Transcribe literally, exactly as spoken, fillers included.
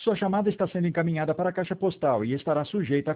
Sua chamada está sendo encaminhada para a caixa postal e estará sujeita